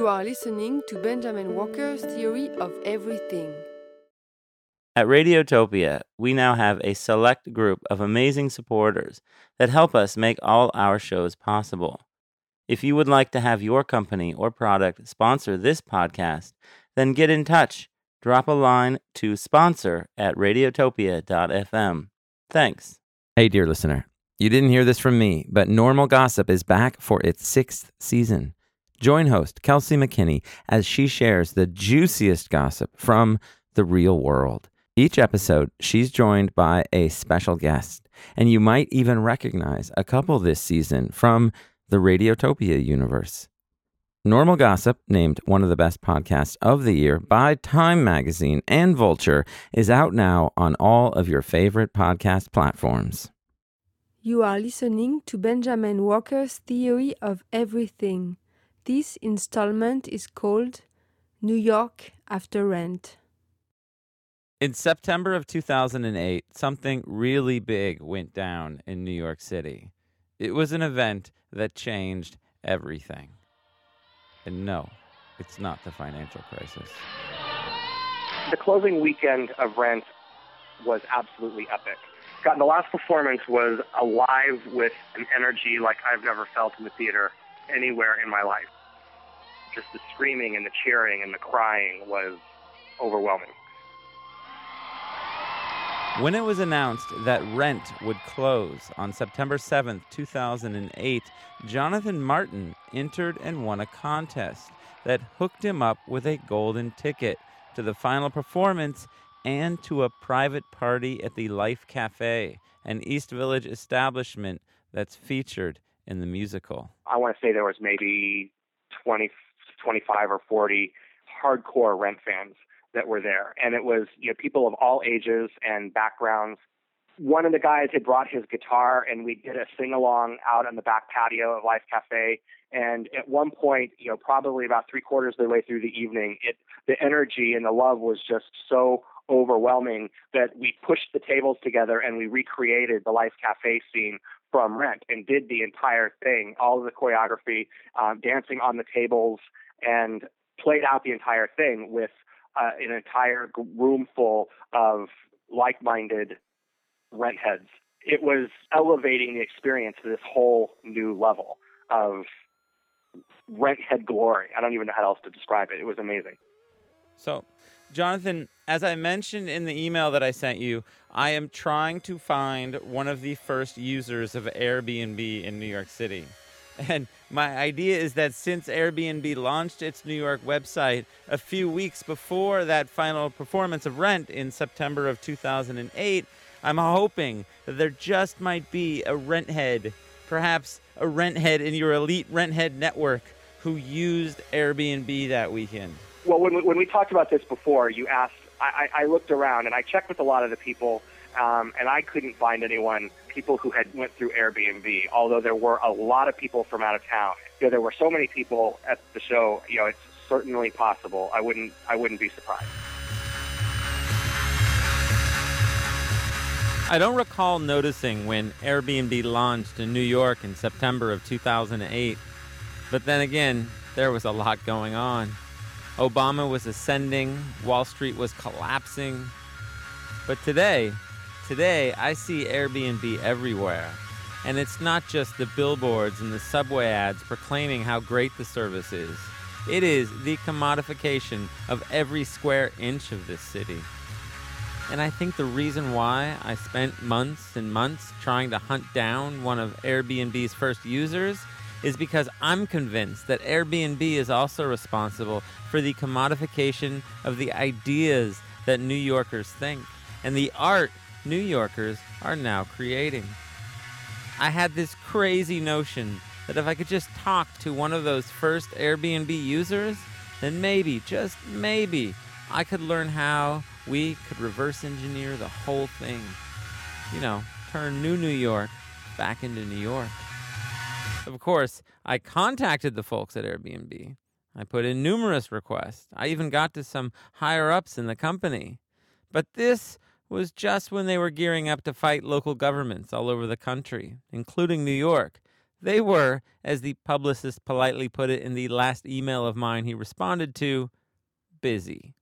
You are listening to Benjamin Walker's Theory of Everything. At Radiotopia, we now have a select group of amazing supporters that help us make all our shows possible. If you would like to have your company or product sponsor this podcast, then get in touch. Drop a line to sponsor@radiotopia.fm. Thanks. Hey, dear listener, you didn't hear this from me, but Normal Gossip is back for its 6th season. Join host Kelsey McKinney as she shares the juiciest gossip from the real world. Each episode, she's joined by a special guest, and you might even recognize a couple this season from the Radiotopia universe. Normal Gossip, named one of the best podcasts of the year by Time Magazine and Vulture, is out now on all of your favorite podcast platforms. You are listening to Benjamin Walker's Theory of Everything. This installment is called New York After Rent. In September of 2008, something really big went down in New York City. It was an event that changed everything. And no, it's not the financial crisis. The closing weekend of Rent was absolutely epic. God, the last performance was alive with an energy like I've never felt in the theater anywhere in my life. Just the screaming and the cheering and the crying was overwhelming. When it was announced that Rent would close on September 7th, 2008, Jonathan Martin entered and won a contest that hooked him up with a golden ticket to the final performance and to a private party at the Life Cafe, an East Village establishment that's featured in the musical. I want to say there was maybe 20, 25 or 40 hardcore Rent fans that were there. And it was, people of all ages and backgrounds. One of the guys had brought his guitar, and we did a sing-along out on the back patio of Life Cafe. And at one point, probably about 3/4 of the way through the evening, the energy and the love was just so overwhelming that we pushed the tables together and we recreated the Life Cafe scene from Rent and did the entire thing, all of the choreography, dancing on the tables, and played out the entire thing with an entire room full of like-minded Rent heads. It was elevating the experience to this whole new level of Rent head glory. I don't even know how else to describe it. It was amazing. So, Jonathan, as I mentioned in the email that I sent you, I am trying to find one of the first users of Airbnb in New York City. And my idea is that since Airbnb launched its New York website a few weeks before that final performance of Rent in September of 2008, I'm hoping that there just might be a rent head, perhaps a rent head in your elite rent head network who used Airbnb that weekend. Well, when we talked about this before, you asked, I looked around and I checked with a lot of the people, and I couldn't find people who had went through Airbnb, although there were a lot of people from out of town. There were so many people at the show, it's certainly possible. I wouldn't be surprised. I don't recall noticing when Airbnb launched in New York in September of 2008, but then again, there was a lot going on. Obama was ascending, Wall Street was collapsing, but today I see Airbnb everywhere. And it's not just the billboards and the subway ads proclaiming how great the service is. It is the commodification of every square inch of this city. And I think the reason why I spent months and months trying to hunt down one of Airbnb's first users is because I'm convinced that Airbnb is also responsible for the commodification of the ideas that New Yorkers think and the art New Yorkers are now creating. I had this crazy notion that if I could just talk to one of those first Airbnb users, then maybe, just maybe, I could learn how we could reverse engineer the whole thing. Turn New York back into New York. Of course, I contacted the folks at Airbnb. I put in numerous requests. I even got to some higher-ups in the company. But this was just when they were gearing up to fight local governments all over the country, including New York. They were, as the publicist politely put it in the last email of mine he responded to, busy.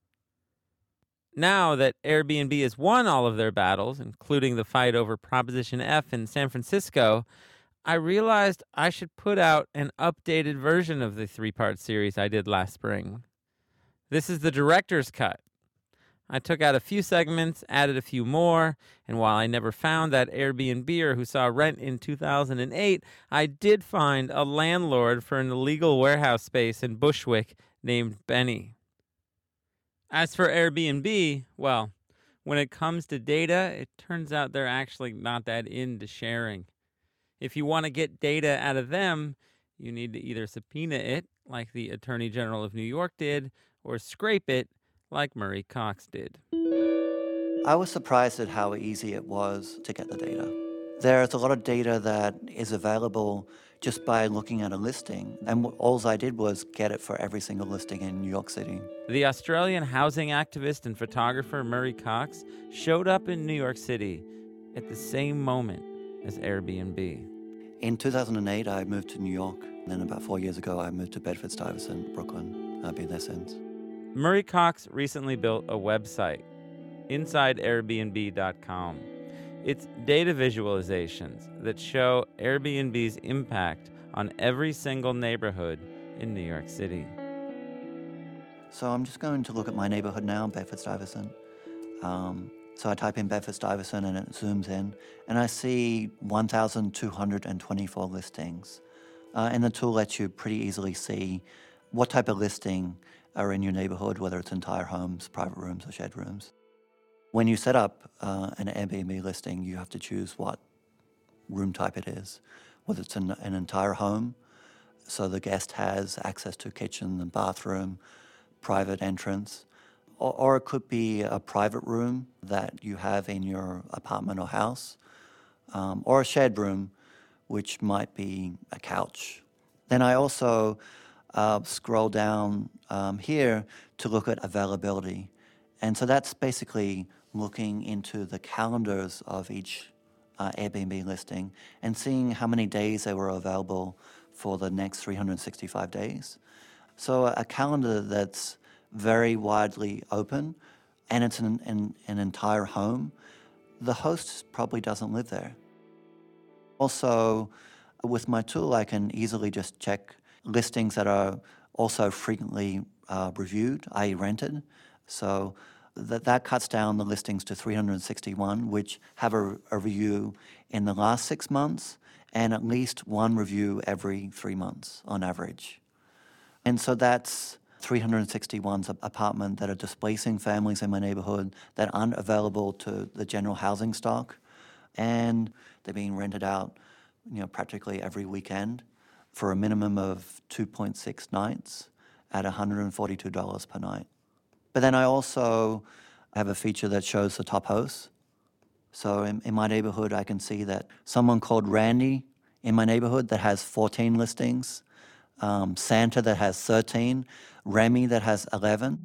Now that Airbnb has won all of their battles, including the fight over Proposition F in San Francisco, I realized I should put out an updated version of the 3-part series I did last spring. This is the director's cut. I took out a few segments, added a few more, and while I never found that Airbnb-er who saw Rent in 2008, I did find a landlord for an illegal warehouse space in Bushwick named Benny. As for Airbnb, well, when it comes to data, it turns out they're actually not that into sharing. If you want to get data out of them, you need to either subpoena it, like the Attorney General of New York did, or scrape it, like Murray Cox did. I was surprised at how easy it was to get the data. There's a lot of data that is available just by looking at a listing, and all I did was get it for every single listing in New York City. The Australian housing activist and photographer Murray Cox showed up in New York City at the same moment as Airbnb. In 2008, I moved to New York. And then about 4 years ago, I moved to Bedford-Stuyvesant, Brooklyn. I've been there since. Murray Cox recently built a website, InsideAirbnb.com. It's data visualizations that show Airbnb's impact on every single neighborhood in New York City. So I'm just going to look at my neighborhood now, Bedford-Stuyvesant. So I type in Bedford-Stuyvesant and it zooms in, and I see 1,224 listings. And the tool lets you pretty easily see what type of listing are in your neighborhood, whether it's entire homes, private rooms, or shared rooms. When you set up an Airbnb listing, you have to choose what room type it is, whether it's an entire home, so the guest has access to kitchen and bathroom, private entrance, or it could be a private room that you have in your apartment or house, or a shared room, which might be a couch. Then I also scroll down here to look at availability. And so that's basically looking into the calendars of each Airbnb listing and seeing how many days they were available for the next 365 days. So a calendar that's very widely open, and it's an entire home, the host probably doesn't live there. Also, with my tool, I can easily just check listings that are also frequently reviewed, i.e. rented. So that cuts down the listings to 361, which have a review in the last 6 months and at least one review every 3 months on average. And so that's 361's apartment that are displacing families in my neighborhood that aren't available to the general housing stock, and they're being rented out, practically every weekend for a minimum of 2.6 nights at $142 per night. But then I also have a feature that shows the top hosts. So in my neighborhood, I can see that someone called Randy in my neighborhood that has 14 listings, Santa that has 13, Remy that has 11.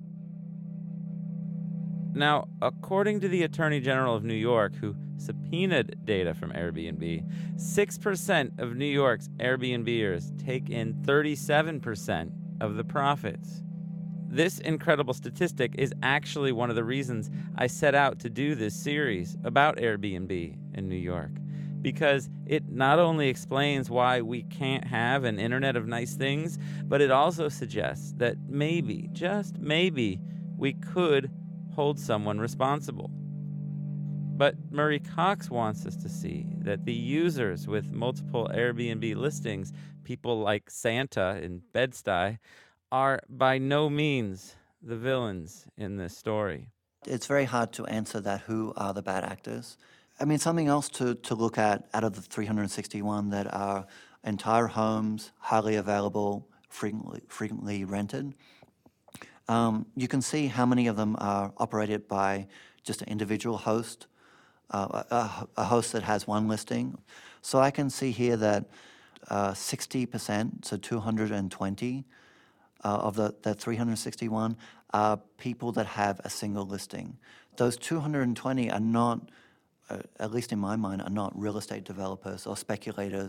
Now, according to the Attorney General of New York, who subpoenaed data from Airbnb, 6% of New York's Airbnbers take in 37% of the profits. This incredible statistic is actually one of the reasons I set out to do this series about Airbnb in New York, because it not only explains why we can't have an internet of nice things, but it also suggests that maybe, just maybe, we could hold someone responsible. But Murray Cox wants us to see that the users with multiple Airbnb listings, people like Santa in Bed-Stuy, are by no means the villains in this story. It's very hard to answer that who are the bad actors. I mean, something else to look at out of the 361 that are entire homes, highly available, frequently rented. You can see how many of them are operated by just an individual host, a host that has one listing. So I can see here that 60%, so 220 of the 361 are people that have a single listing. Those 220 are not, at least in my mind, are not real estate developers or speculators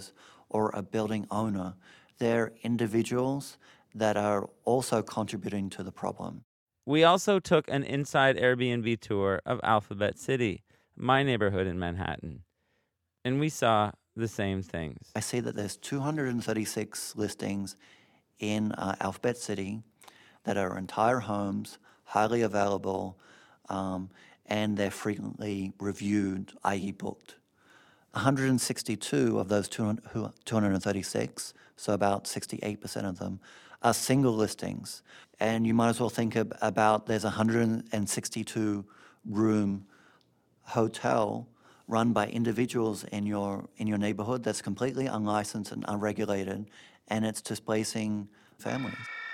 or a building owner. They're individuals that are also contributing to the problem. We also took an inside Airbnb tour of Alphabet City, my neighborhood in Manhattan, and we saw the same things. I see that there's 236 listings in Alphabet City that are entire homes, highly available, and they're frequently reviewed, i.e. booked. 162 of those 236, so about 68% of them, are single listings. And you might as well think about there's a 162 room hotel run by individuals in your neighborhood that's completely unlicensed and unregulated, and it's displacing families.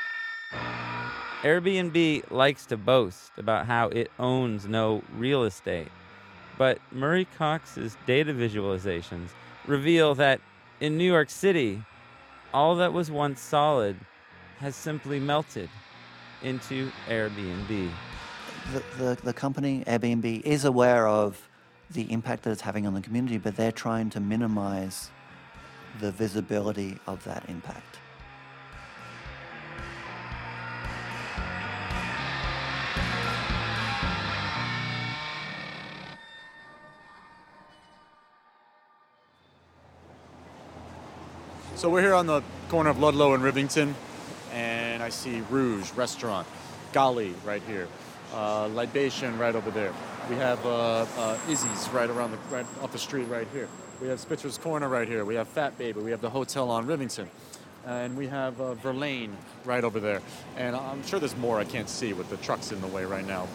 Airbnb likes to boast about how it owns no real estate, but Murray Cox's data visualizations reveal that in New York City, all that was once solid has simply melted into Airbnb. The company, Airbnb, is aware of the impact that it's having on the community, but they're trying to minimize the visibility of that impact. So we're here on the corner of Ludlow and Rivington, and I see Rouge Restaurant, Gali right here, Libation right over there. We have Izzy's right up the street right here. We have Spitzer's Corner right here. We have Fat Baby. We have the hotel on Rivington. And we have Verlaine right over there. And I'm sure there's more I can't see with the trucks in the way right now.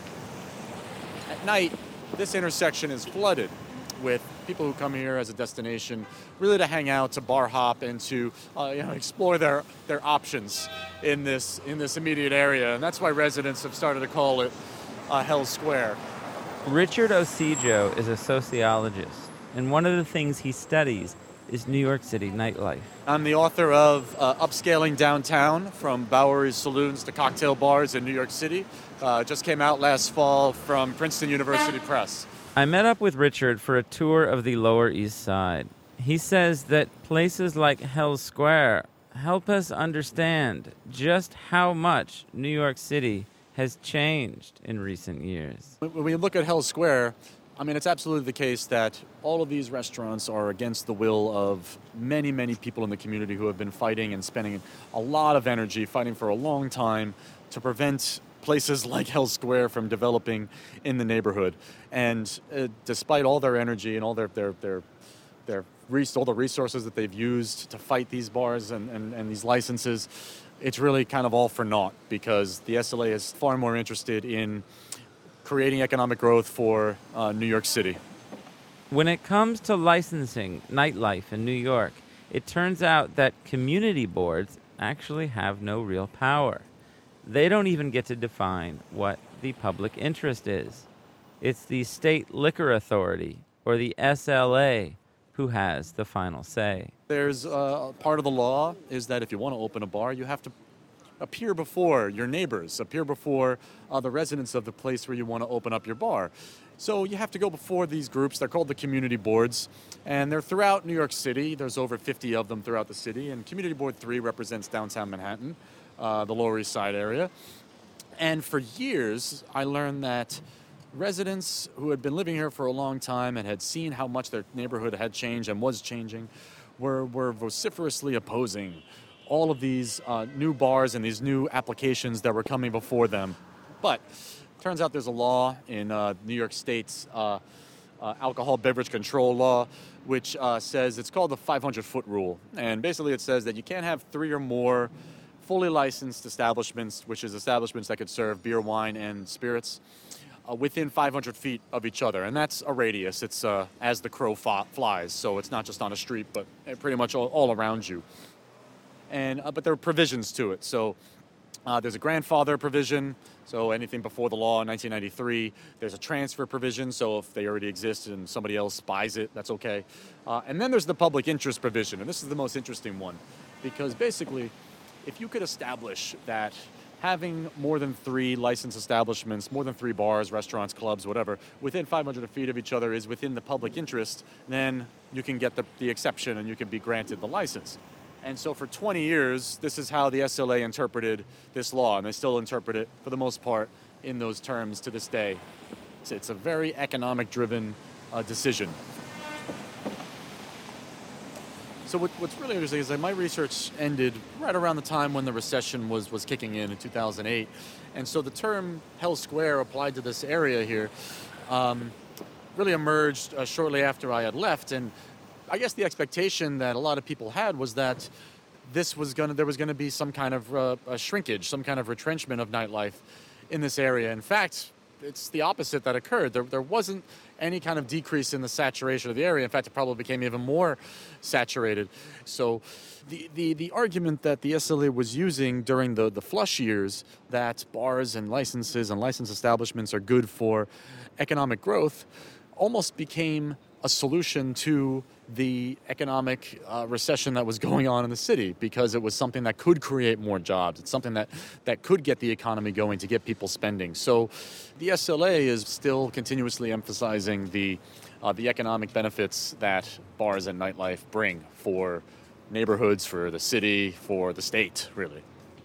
At night, this intersection is flooded with people who come here as a destination, really to hang out, to bar hop, and to explore their options in this immediate area. And that's why residents have started to call it Hell's Square. Richard Osijo is a sociologist, and one of the things he studies is New York City nightlife. I'm the author of Upscaling Downtown, from Bowery Saloons to Cocktail Bars in New York City. Just came out last fall from Princeton University Press. I met up with Richard for a tour of the Lower East Side. He says that places like Hell's Square help us understand just how much New York City has changed in recent years. When we look at Hell's Square, I mean, it's absolutely the case that all of these restaurants are against the will of many, many people in the community who have been fighting and spending a lot of energy fighting for a long time to prevent places like Hell's Square from developing in the neighborhood. And despite all their energy and all all the resources that they've used to fight these bars and these licenses, it's really kind of all for naught, because the SLA is far more interested in creating economic growth for New York City. When it comes to licensing nightlife in New York, it turns out that community boards actually have no real power. They don't even get to define what the public interest is. It's the State Liquor Authority, or the SLA, who has the final say. There's part of the law is that if you want to open a bar, you have to appear before your neighbors, appear before the residents of the place where you want to open up your bar. So you have to go before these groups. They're called the community boards, and they're throughout New York City. There's over 50 of them throughout the city, and Community Board 3 represents downtown Manhattan, the Lower East Side area. And for years, I learned that residents who had been living here for a long time and had seen how much their neighborhood had changed and was changing were vociferously opposing all of these new bars and these new applications that were coming before them. But turns out there's a law in New York State's alcohol beverage control law, which says, it's called the 500-foot rule. And basically it says that you can't have 3 or more fully licensed establishments, which is establishments that could serve beer, wine, and spirits, within 500 feet of each other. And that's a radius. It's as the crow flies. So it's not just on a street, but pretty much all around you. And but there are provisions to it. So there's a grandfather provision. So anything before the law in 1993. There's a transfer provision. So if they already exist and somebody else buys it, that's okay. And then there's the public interest provision. And this is the most interesting one. Because basically, if you could establish that having more than 3 licensed establishments, more than 3 bars, restaurants, clubs, whatever, within 500 feet of each other is within the public interest, then you can get the exception and you can be granted the license. And so for 20 years, this is how the SLA interpreted this law, and they still interpret it, for the most part, in those terms to this day. It's a very economic-driven decision. So what's really interesting is that my research ended right around the time when the recession was kicking in 2008. And so the term Hell Square applied to this area here really emerged shortly after I had left. And I guess the expectation that a lot of people had was that there was going to be some kind of a shrinkage, some kind of retrenchment of nightlife in this area. In fact, it's the opposite that occurred. There wasn't any kind of decrease in the saturation of the area. In fact, it probably became even more saturated. So the argument that the SLA was using during the flush years, that bars and licenses and licensed establishments are good for economic growth, almost became a solution to the economic recession that was going on in the city, because it was something that could create more jobs. It's something that could get the economy going, to get people spending. So the SLA is still continuously emphasizing the economic benefits that bars and nightlife bring for neighborhoods, for the city, for the state, really.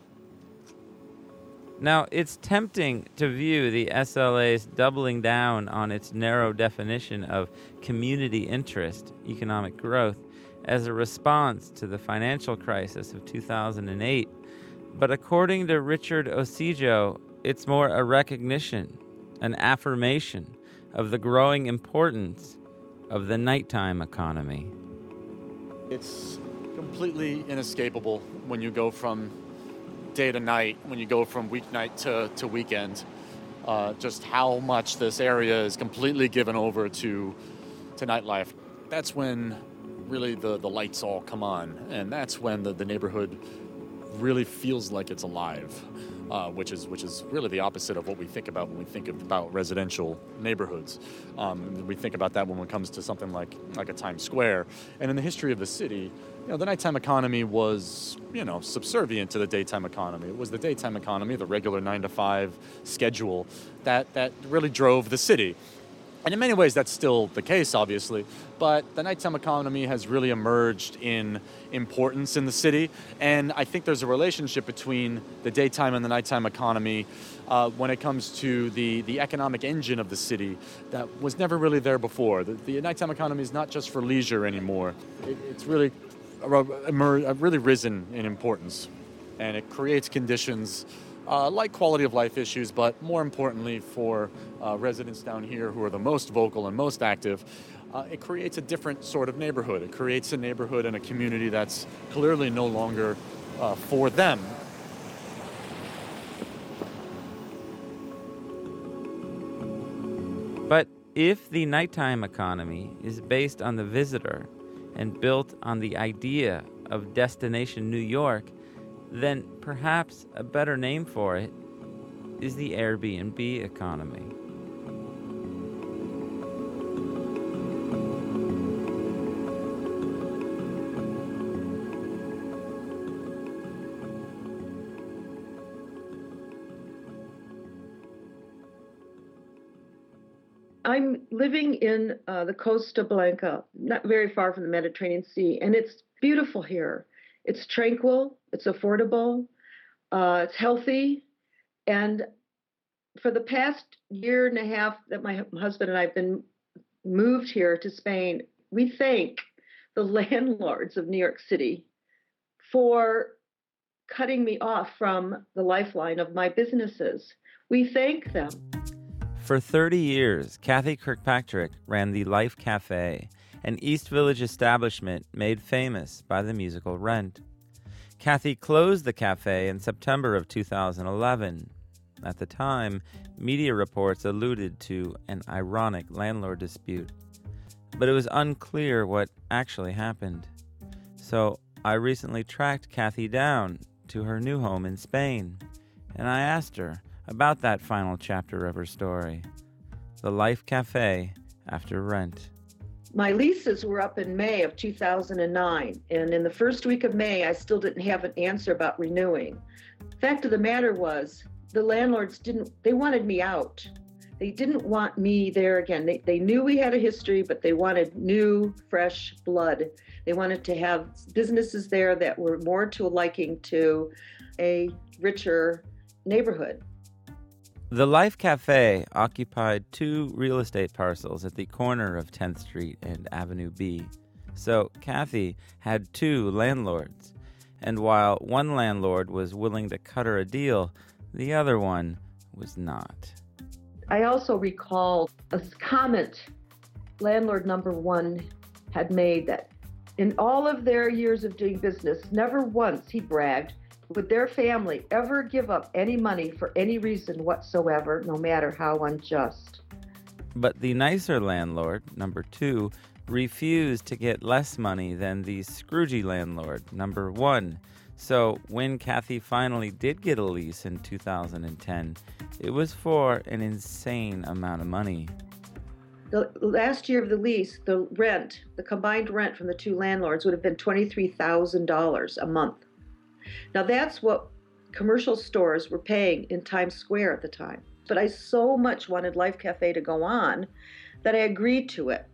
Now, it's tempting to view the SLA's doubling down on its narrow definition of community interest, economic growth, as a response to the financial crisis of 2008. But according to Richard Osijo, it's more a recognition, an affirmation of the growing importance of the nighttime economy. It's completely inescapable when you go from day to night, when you go from weeknight to weekend, just how much this area is completely given over to nightlife. That's when really the lights all come on, and that's when the neighborhood really feels like it's alive, which is really the opposite of what we think about when we think about residential neighborhoods. We think about that when it comes to something like a Times Square. And in the history of the city, the nighttime economy was, subservient to the daytime economy. It was the daytime economy, the regular 9-to-5 schedule, that really drove the city. And in many ways, that's still the case, obviously. But the nighttime economy has really emerged in importance in the city. And I think there's a relationship between the daytime and the nighttime economy when it comes to the economic engine of the city that was never really there before. The nighttime economy is not just for leisure anymore. It's really risen in importance. And it creates conditions like quality of life issues, but more importantly for residents down here who are the most vocal and most active, it creates a different sort of neighborhood. It creates a neighborhood and a community that's clearly no longer for them. But if the nighttime economy is based on the visitor and built on the idea of Destination New York, then perhaps a better name for it is the Airbnb economy. I'm living in the Costa Blanca, not very far from the Mediterranean Sea, and it's beautiful here. It's tranquil, it's affordable, it's healthy, and for the past year and a half that my husband and I have been moved here to Spain, we thank the landlords of New York City for cutting me off from the lifeline of my businesses. We thank them. For 30 years, Kathy Kirkpatrick ran the Life Cafe, an East Village establishment made famous by the musical Rent. Kathy closed the cafe in September of 2011. At the time, media reports alluded to an ironic landlord dispute, but it was unclear what actually happened. So I recently tracked Kathy down to her new home in Spain, and I asked her about that final chapter of her story, the Life Cafe after Rent. My leases were up in May of 2009, and in the first week of May, I still didn't have an answer about renewing. Fact of the matter was, the landlords they wanted me out. They didn't want me there again. They knew we had a history, but they wanted new, fresh blood. They wanted to have businesses there that were more to a liking to a richer neighborhood. The Life Cafe occupied 2 real estate parcels at the corner of 10th Street and Avenue B. So Kathy had 2 landlords. And while one landlord was willing to cut her a deal, the other one was not. I also recall a comment landlord number 1 had made that in all of their years of doing business, never once, he bragged, would their family ever give up any money for any reason whatsoever, no matter how unjust. But the nicer landlord, number 2, refused to get less money than the Scroogey landlord, number 1. So when Kathy finally did get a lease in 2010, it was for an insane amount of money. The last year of the lease, the combined rent from the 2 landlords would have been $23,000 a month. Now that's what commercial stores were paying in Times Square at the time. But I so much wanted Life Cafe to go on that I agreed to it.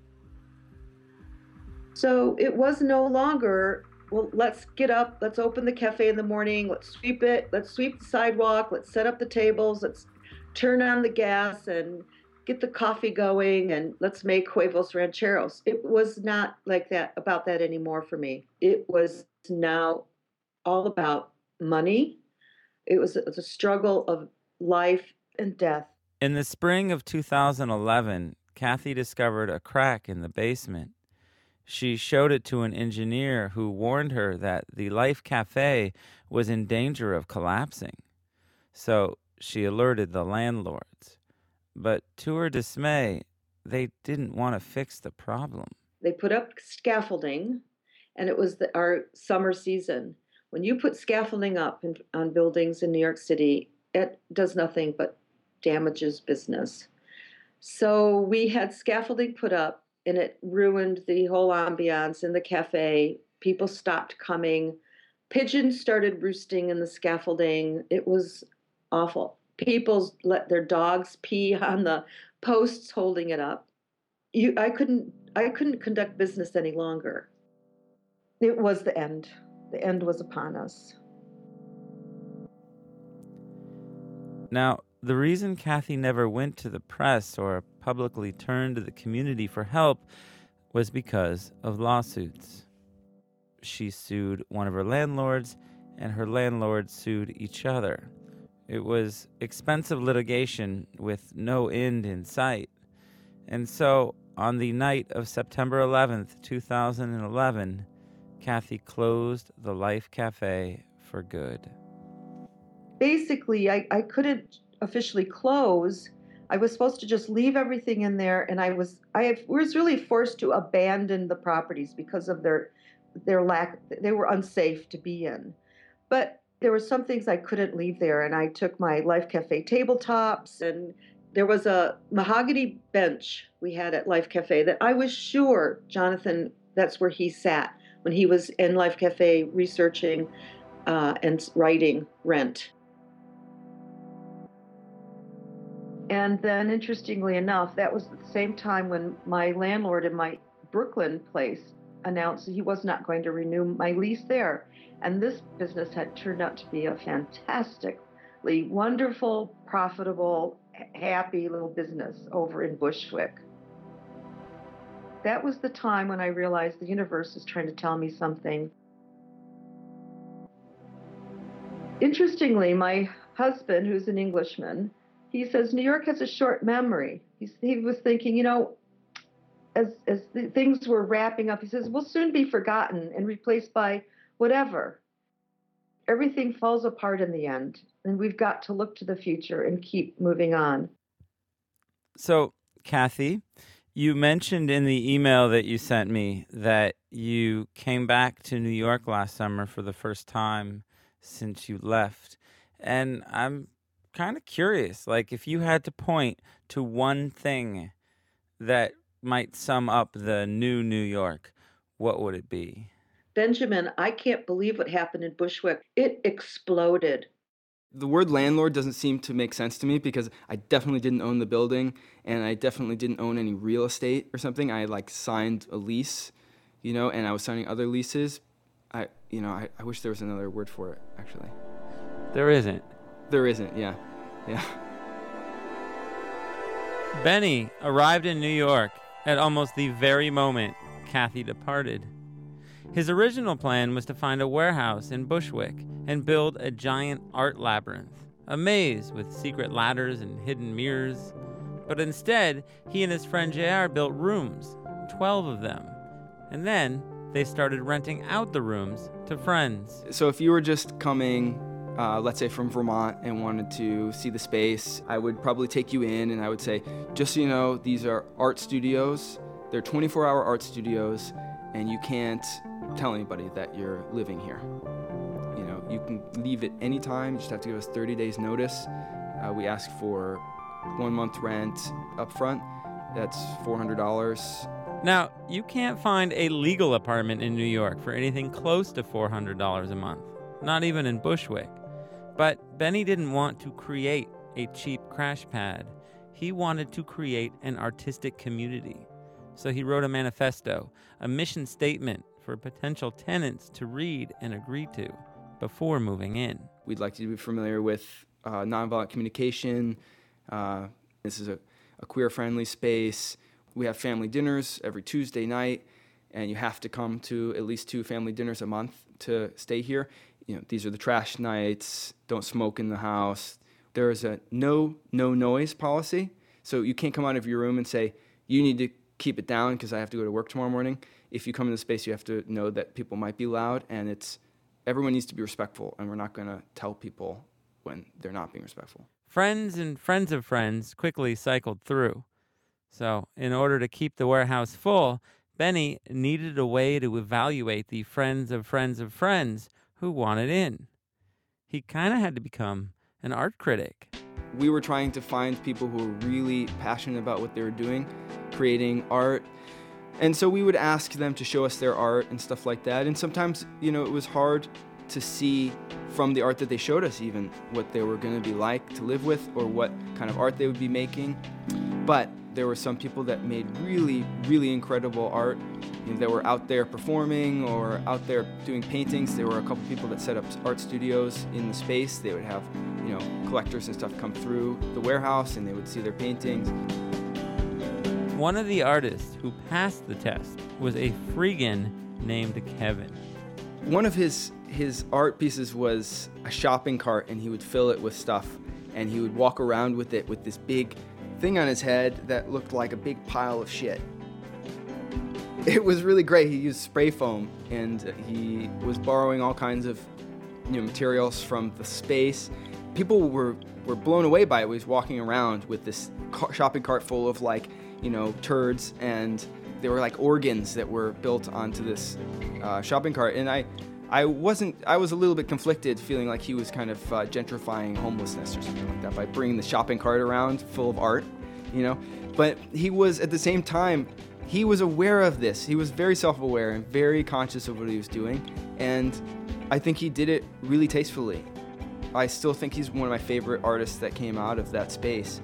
So it was no longer, well, let's get up, let's open the cafe in the morning, let's sweep it, let's sweep the sidewalk, let's set up the tables, let's turn on the gas and get the coffee going, and let's make huevos rancheros. It was not like that, about that anymore for me. It was now all about money. It was a struggle of life and death. In the spring of 2011, Kathy discovered a crack in the basement. She showed it to an engineer who warned her that the Life Cafe was in danger of collapsing. So she alerted the landlords. But to her dismay, they didn't want to fix the problem. They put up scaffolding, and it was our summer season. When you put scaffolding up on buildings in New York City, it does nothing but damages business. So we had scaffolding put up, and it ruined the whole ambiance in the cafe. People stopped coming. Pigeons started roosting in the scaffolding. It was awful. People let their dogs pee on the posts holding it up. I couldn't conduct business any longer. It was the end. The end was upon us. Now, the reason Kathy never went to the press or publicly turned to the community for help was because of lawsuits. She sued one of her landlords, and her landlords sued each other. It was expensive litigation with no end in sight. And so, on the night of September 11th, 2011, Kathy closed the Life Cafe for good. Basically, I couldn't officially close. I was supposed to just leave everything in there, and I was really forced to abandon the properties because of their lack. They were unsafe to be in. But there were some things I couldn't leave there, and I took my Life Cafe tabletops, and there was a mahogany bench we had at Life Cafe that I was sure Jonathan, that's where he sat when he was in Life Cafe researching and writing Rent. And then, interestingly enough, that was at the same time when my landlord in my Brooklyn place announced that he was not going to renew my lease there. And this business had turned out to be a fantastically wonderful, profitable, happy little business over in Bushwick. That was the time when I realized the universe is trying to tell me something. Interestingly, my husband, who's an Englishman, he says New York has a short memory. He was thinking, as things were wrapping up, he says, we'll soon be forgotten and replaced by whatever. Everything falls apart in the end, and we've got to look to the future and keep moving on. So, Kathy, you mentioned in the email that you sent me that you came back to New York last summer for the first time since you left. And I'm kind of curious, like if you had to point to one thing that might sum up the new New York, what would it be? Benjamin, I can't believe what happened in Bushwick. It exploded. The word landlord doesn't seem to make sense to me because I definitely didn't own the building and I definitely didn't own any real estate or something. I signed a lease, and I was signing other leases. I wish there was another word for it, actually. There isn't. There isn't, yeah. Yeah. Benny arrived in New York at almost the very moment Kathy departed. His original plan was to find a warehouse in Bushwick and build a giant art labyrinth, a maze with secret ladders and hidden mirrors. But instead, he and his friend JR built rooms, 12 of them. And then they started renting out the rooms to friends. So if you were just coming, let's say from Vermont, and wanted to see the space, I would probably take you in and I would say, just so you know, these are art studios. They're 24-hour art studios, and you can't tell anybody that you're living here. You can leave at any time. You just have to give us 30 days notice. We ask for 1 month rent up front. That's $400. Now, you can't find a legal apartment in New York for anything close to $400 a month, not even in Bushwick. But Benny didn't want to create a cheap crash pad. He wanted to create an artistic community. So he wrote a manifesto, a mission statement for potential tenants to read and agree to before moving in. We'd like you to be familiar with nonviolent communication. This is a queer-friendly space. We have family dinners every Tuesday night, and you have to come to at least 2 family dinners a month to stay here. These are the trash nights. Don't smoke in the house. There is a no noise policy, so you can't come out of your room and say, you need to keep it down because I have to go to work tomorrow morning. If you come in the space, you have to know that people might be loud, and everyone needs to be respectful, and we're not going to tell people when they're not being respectful. Friends and friends of friends quickly cycled through. So in order to keep the warehouse full, Benny needed a way to evaluate the friends of friends of friends who wanted in. He kind of had to become an art critic. We were trying to find people who were really passionate about what they were doing, creating art. And so we would ask them to show us their art and stuff like that. And sometimes, it was hard to see from the art that they showed us even what they were going to be like to live with or what kind of art they would be making. But there were some people that made really, really incredible art that were out there performing or out there doing paintings. There were a couple people that set up art studios in the space. They would have, collectors and stuff come through the warehouse and they would see their paintings. One of the artists who passed the test was a Freegan named Kevin. One of his art pieces was a shopping cart, and he would fill it with stuff, and he would walk around with it with this big thing on his head that looked like a big pile of shit. It was really great. He used spray foam, and he was borrowing all kinds of materials from the space. People were blown away by it. He was walking around with this shopping cart full of turds, and they were like organs that were built onto this shopping cart. And I was a little bit conflicted, feeling like he was kind of gentrifying homelessness or something like that by bringing the shopping cart around full of art, But he was, at the same time, he was aware of this. He was very self-aware and very conscious of what he was doing. And I think he did it really tastefully. I still think he's one of my favorite artists that came out of that space.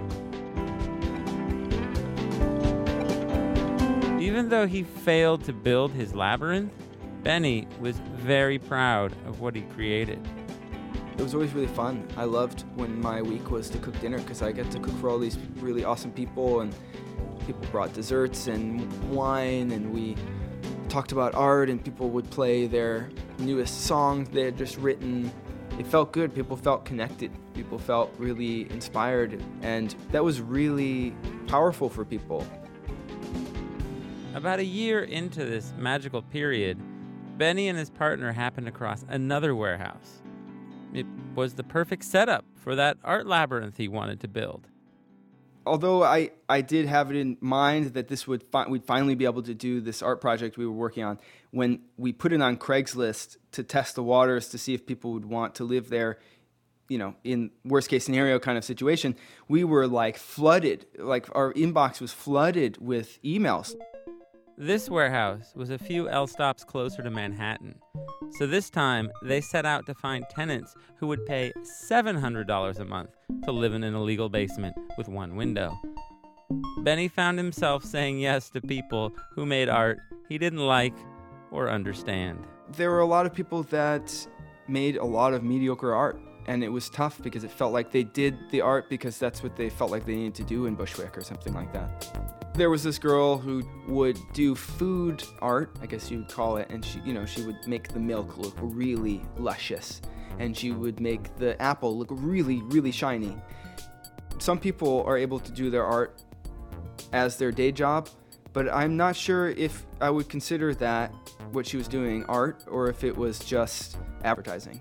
Even though he failed to build his labyrinth, Benny was very proud of what he created. It was always really fun. I loved when my week was to cook dinner because I get to cook for all these really awesome people, and people brought desserts and wine, and we talked about art, and people would play their newest song they had just written. It felt good. People felt connected. People felt really inspired, and that was really powerful for people. About a year into this magical period, Benny and his partner happened across another warehouse. It was the perfect setup for that art labyrinth he wanted to build. Although I did have it in mind that we'd finally be able to do this art project we were working on, when we put it on Craigslist to test the waters to see if people would want to live there, in worst case scenario kind of situation, we were flooded, our inbox was flooded with emails. This warehouse was a few L stops closer to Manhattan, so this time they set out to find tenants who would pay $700 a month to live in an illegal basement with one window. Benny found himself saying yes to people who made art he didn't like or understand. There were a lot of people that made a lot of mediocre art, and it was tough because it felt like they did the art because that's what they felt like they needed to do in Bushwick or something like that. There was this girl who would do food art, I guess you would call it, and she would make the milk look really luscious, and she would make the apple look really, really shiny. Some people are able to do their art as their day job, but I'm not sure if I would consider that what she was doing art or if it was just advertising.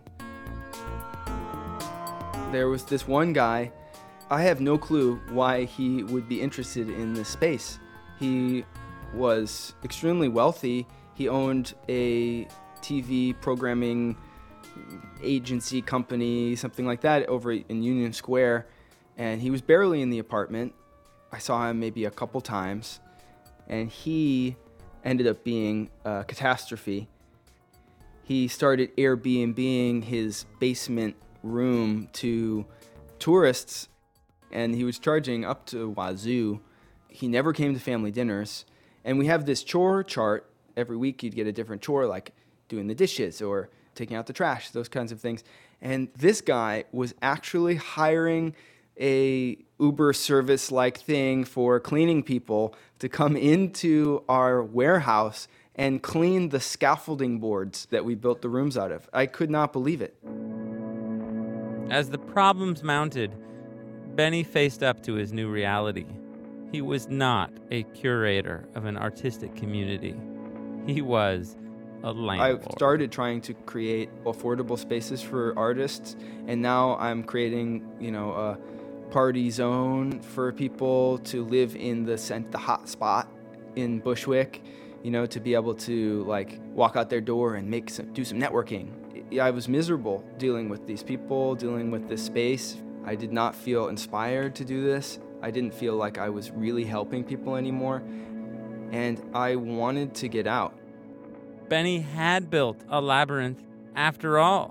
There was this one guy, I have no clue why he would be interested in this space. He was extremely wealthy. He owned a TV programming agency company, something like that, over in Union Square, and he was barely in the apartment. I saw him maybe a couple times, and he ended up being a catastrophe. He started Airbnb-ing his basement room to tourists, and he was charging up to wazoo. He never came to family dinners, and we have this chore chart. Every week you'd get a different chore, like doing the dishes or taking out the trash, those kinds of things. And this guy was actually hiring a Uber service-like thing for cleaning people to come into our warehouse and clean the scaffolding boards that we built the rooms out of. I could not believe it. As the problems mounted, Benny faced up to his new reality. He was not a curator of an artistic community. He was a landlord. I started trying to create affordable spaces for artists, and now I'm creating, a party zone for people to live in the hot spot in Bushwick, to be able to walk out their door and do some networking. I was miserable dealing with these people, dealing with this space. I did not feel inspired to do this. I didn't feel like I was really helping people anymore, and I wanted to get out. Benny had built a labyrinth after all.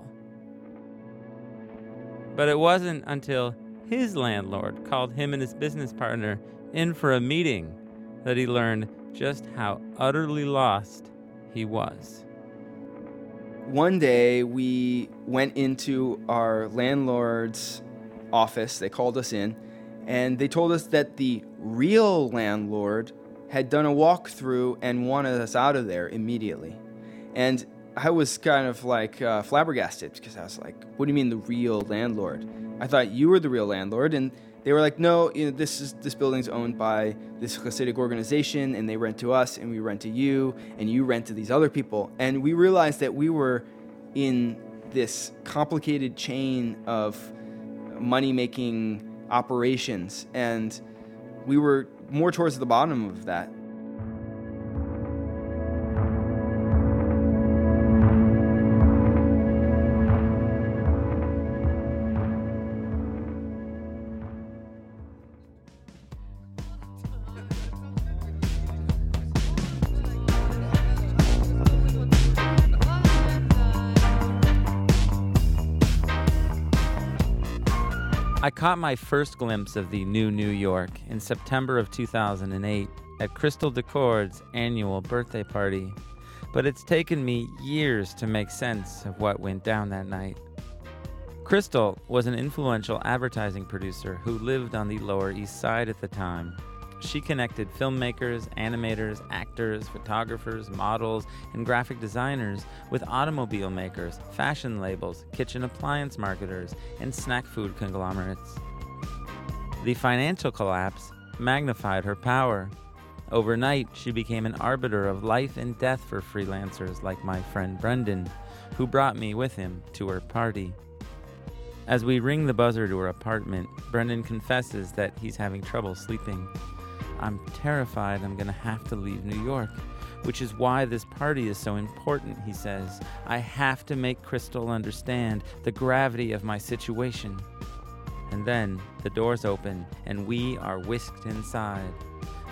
But it wasn't until his landlord called him and his business partner in for a meeting that he learned just how utterly lost he was. One day we went into our landlord's office. They called us in, and they told us that the real landlord had done a walkthrough and wanted us out of there immediately. And I was kind of flabbergasted, because I was like, what do you mean the real landlord? I thought you were the real landlord. And they were like, no, this building's owned by this Hasidic organization, and they rent to us, and we rent to you, and you rent to these other people. And we realized that we were in this complicated chain of money-making operations, and we were more towards the bottom of that. I caught my first glimpse of the new New York in September of 2008 at Crystal Decord's annual birthday party, but it's taken me years to make sense of what went down that night. Crystal was an influential advertising producer who lived on the Lower East Side at the time. She connected filmmakers, animators, actors, photographers, models, and graphic designers with automobile makers, fashion labels, kitchen appliance marketers, and snack food conglomerates. The financial collapse magnified her power. Overnight, she became an arbiter of life and death for freelancers like my friend Brendan, who brought me with him to her party. As we ring the buzzer to her apartment, Brendan confesses that he's having trouble sleeping. I'm terrified I'm going to have to leave New York, which is why this party is so important, he says. I have to make Crystal understand the gravity of my situation. And then the doors open and we are whisked inside.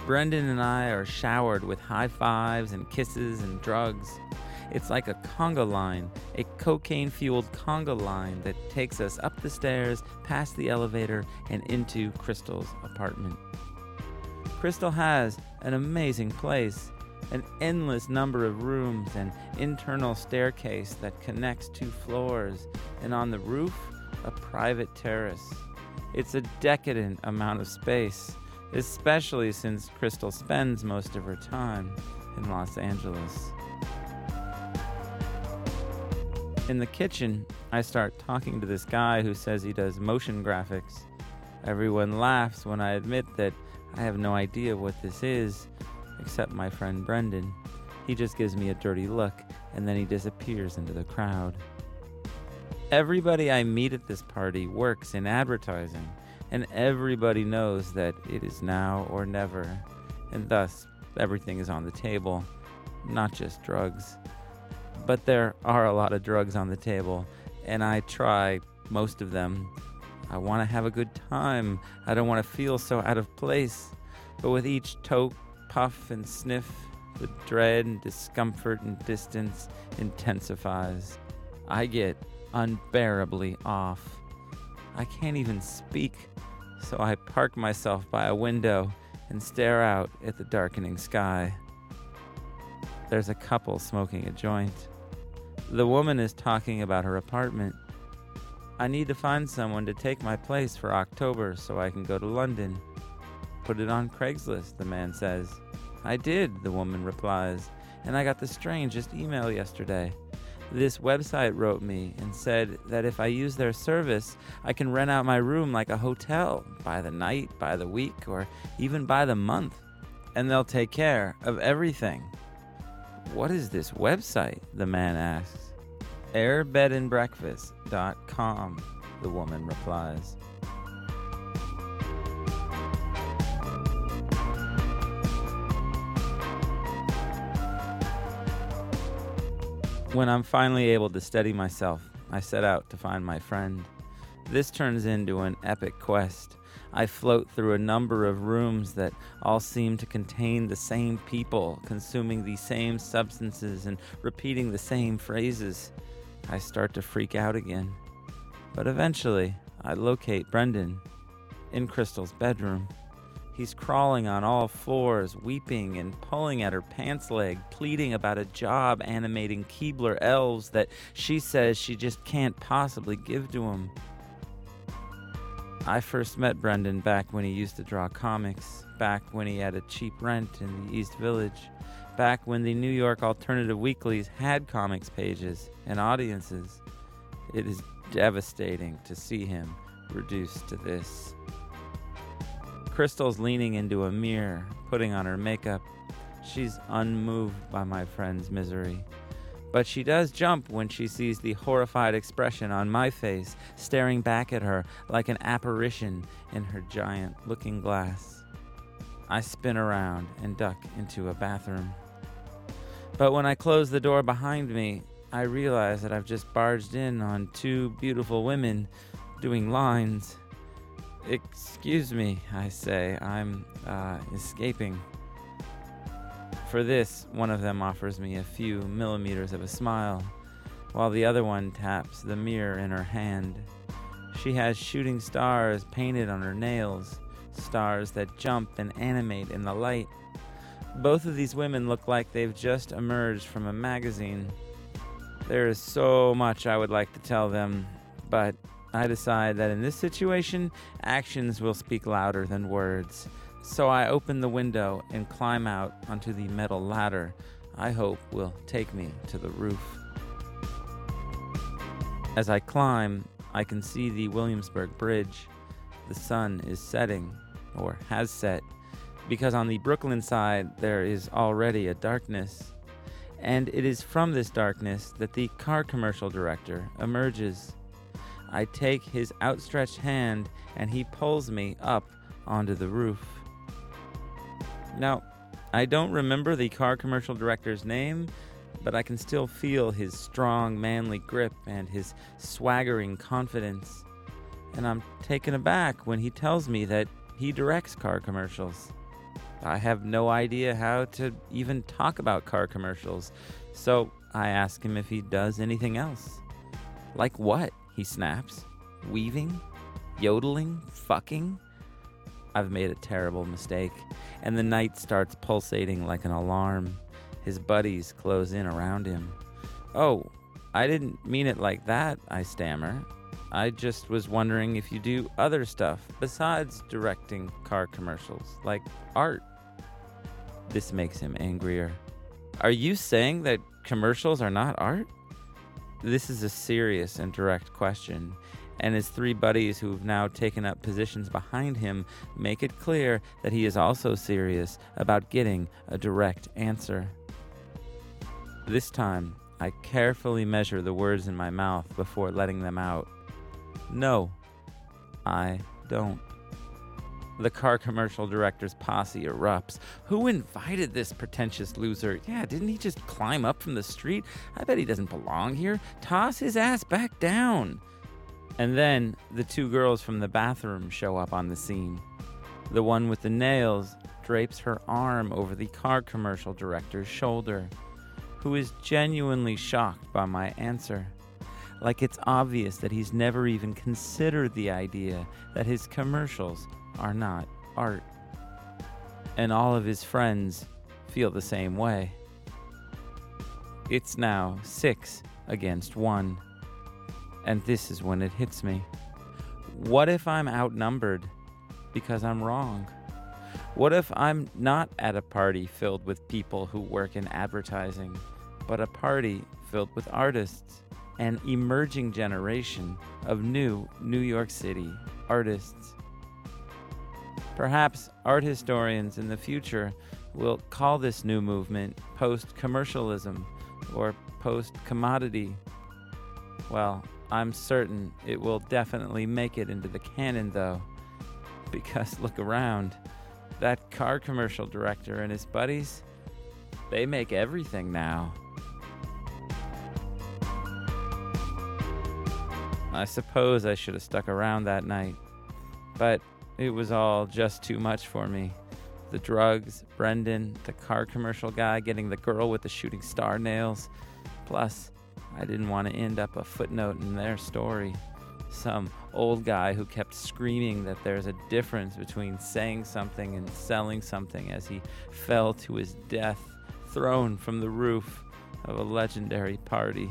Brendan and I are showered with high fives and kisses and drugs. It's like a conga line, a cocaine-fueled conga line that takes us up the stairs, past the elevator, and into Crystal's apartment. Crystal has an amazing place, an endless number of rooms, an internal staircase that connects 2 floors, and on the roof, a private terrace. It's a decadent amount of space, especially since Crystal spends most of her time in Los Angeles. In the kitchen, I start talking to this guy who says he does motion graphics. Everyone laughs when I admit that I have no idea what this is, except my friend Brendan. He just gives me a dirty look, and then he disappears into the crowd. Everybody I meet at this party works in advertising, and everybody knows that it is now or never, and thus everything is on the table, not just drugs. But there are a lot of drugs on the table, and I try most of them. I want to have a good time. I don't want to feel so out of place. But with each toke, puff, and sniff, the dread and discomfort and distance intensifies. I get unbearably off. I can't even speak, so I park myself by a window and stare out at the darkening sky. There's a couple smoking a joint. The woman is talking about her apartment. I need to find someone to take my place for October so I can go to London. Put it on Craigslist, the man says. I did, the woman replies, and I got the strangest email yesterday. This website wrote me and said that if I use their service, I can rent out my room like a hotel, by the night, by the week, or even by the month, and they'll take care of everything. What is this website? The man asks. airbedandbreakfast.com, the woman replies. When I'm finally able to steady myself, I set out to find my friend. This turns into an epic quest. I float through a number of rooms that all seem to contain the same people, consuming the same substances and repeating the same phrases. I start to freak out again. But eventually, I locate Brendan in Crystal's bedroom. He's crawling on all fours, weeping and pulling at her pants leg, pleading about a job animating Keebler elves that she says she just can't possibly give to him. I first met Brendan back when he used to draw comics, back when he had a cheap rent in the East Village, back when the New York alternative weeklies had comics pages and audiences. It is devastating to see him reduced to this. Crystal's leaning into a mirror, putting on her makeup. She's unmoved by my friend's misery. But she does jump when she sees the horrified expression on my face, staring back at her like an apparition in her giant looking glass. I spin around and duck into a bathroom. But when I close the door behind me, I realize that I've just barged in on 2 beautiful women doing lines. Excuse me, I say, I'm escaping. For this, one of them offers me a few millimeters of a smile, while the other one taps the mirror in her hand. She has shooting stars painted on her nails, stars that jump and animate in the light. Both of these women look like they've just emerged from a magazine. There is so much I would like to tell them, but I decide that in this situation, actions will speak louder than words. So I open the window and climb out onto the metal ladder I hope will take me to the roof. As I climb, I can see the Williamsburg Bridge. The sun is setting, or has set, because on the Brooklyn side there is already a darkness. And it is from this darkness that the car commercial director emerges. I take his outstretched hand and he pulls me up onto the roof. Now, I don't remember the car commercial director's name, but I can still feel his strong, manly grip and his swaggering confidence. And I'm taken aback when he tells me that he directs car commercials. I have no idea how to even talk about car commercials, so I ask him if he does anything else. Like what? He snaps. Weaving? Yodeling? Fucking? I've made a terrible mistake, and the night starts pulsating like an alarm. His buddies close in around him. Oh, I didn't mean it like that, I stammer. I just was wondering if you do other stuff besides directing car commercials, like art. This makes him angrier. Are you saying that commercials are not art? This is a serious and direct question, and his three buddies who've now taken up positions behind him make it clear that he is also serious about getting a direct answer. This time, I carefully measure the words in my mouth before letting them out. No, I don't. The car commercial director's posse erupts. Who invited this pretentious loser? Yeah, didn't he just climb up from the street? I bet he doesn't belong here. Toss his ass back down. And then the two girls from the bathroom show up on the scene. The one with the nails drapes her arm over the car commercial director's shoulder, who is genuinely shocked by my answer. Like it's obvious that he's never even considered the idea that his commercials are not art. And all of his friends feel the same way. It's now 6 against 1. And this is when it hits me. What if I'm outnumbered because I'm wrong? What if I'm not at a party filled with people who work in advertising, but a party filled with artists, an emerging generation of new New York City artists? Perhaps art historians in the future will call this new movement post-commercialism or post-commodity. Well, I'm certain it will definitely make it into the canon, though, because look around. That car commercial director and his buddies, they make everything now. I suppose I should have stuck around that night, but it was all just too much for me. The drugs, Brendan, the car commercial guy getting the girl with the shooting star nails. Plus, I didn't want to end up a footnote in their story. Some old guy who kept screaming that there's a difference between saying something and selling something as he fell to his death, thrown from the roof of a legendary party.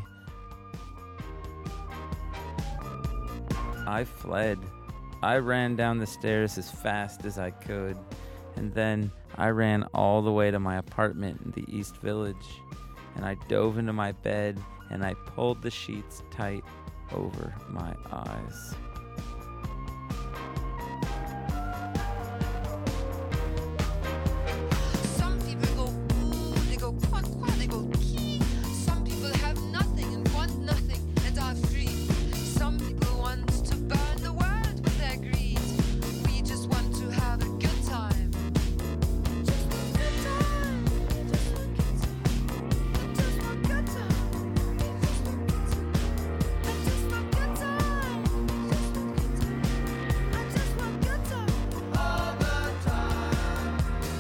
I fled. I ran down the stairs as fast as I could, and then I ran all the way to my apartment in the East Village, and I dove into my bed and I pulled the sheets tight over my eyes. Some people go ooh, they go quack quack, they go key. Some people have nothing and want nothing and are free. Some people want to burn the world with their greed. We just want to have a good time. Just a good time. Just a good time. I just want good time. I just want good time. All the time.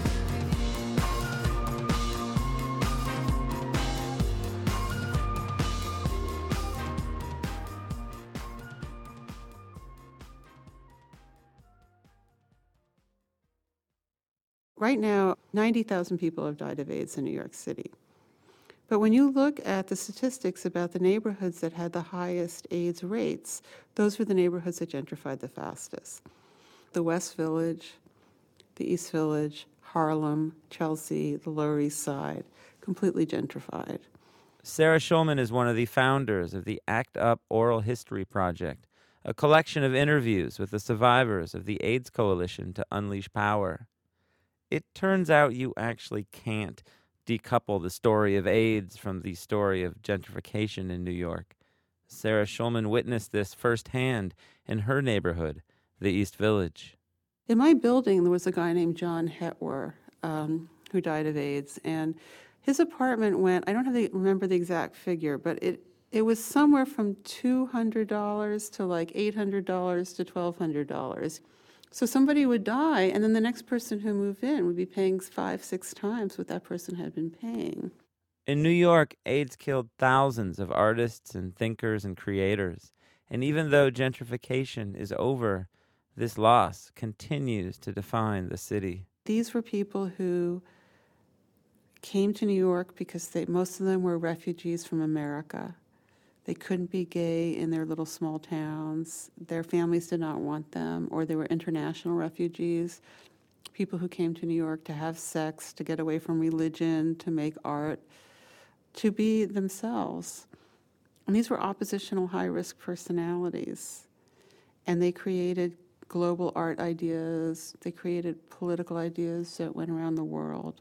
Right now, 90,000 people have died of AIDS in New York City. But when you look at the statistics about the neighborhoods that had the highest AIDS rates, those were the neighborhoods that gentrified the fastest. The West Village, the East Village, Harlem, Chelsea, the Lower East Side, completely gentrified. Sarah Schulman is one of the founders of the ACT UP Oral History Project, a collection of interviews with the survivors of the AIDS Coalition to Unleash Power. It turns out you actually can't decouple the story of AIDS from the story of gentrification in New York. Sarah Schulman witnessed this firsthand in her neighborhood, the East Village. In my building, there was a guy named John Hetwer who died of AIDS, and his apartment went, I don't remember the exact figure, but it was somewhere from $200 to like $800 to $1,200. So somebody would die, and then the next person who moved in would be paying 5, 6 times what that person had been paying. In New York, AIDS killed thousands of artists and thinkers and creators. And even though gentrification is over, this loss continues to define the city. These were people who came to New York because most of them were refugees from America. They couldn't be gay in their little small towns. Their families did not want them, or they were international refugees, people who came to New York to have sex, to get away from religion, to make art, to be themselves. And these were oppositional high-risk personalities. And they created global art ideas. They created political ideas that went around the world.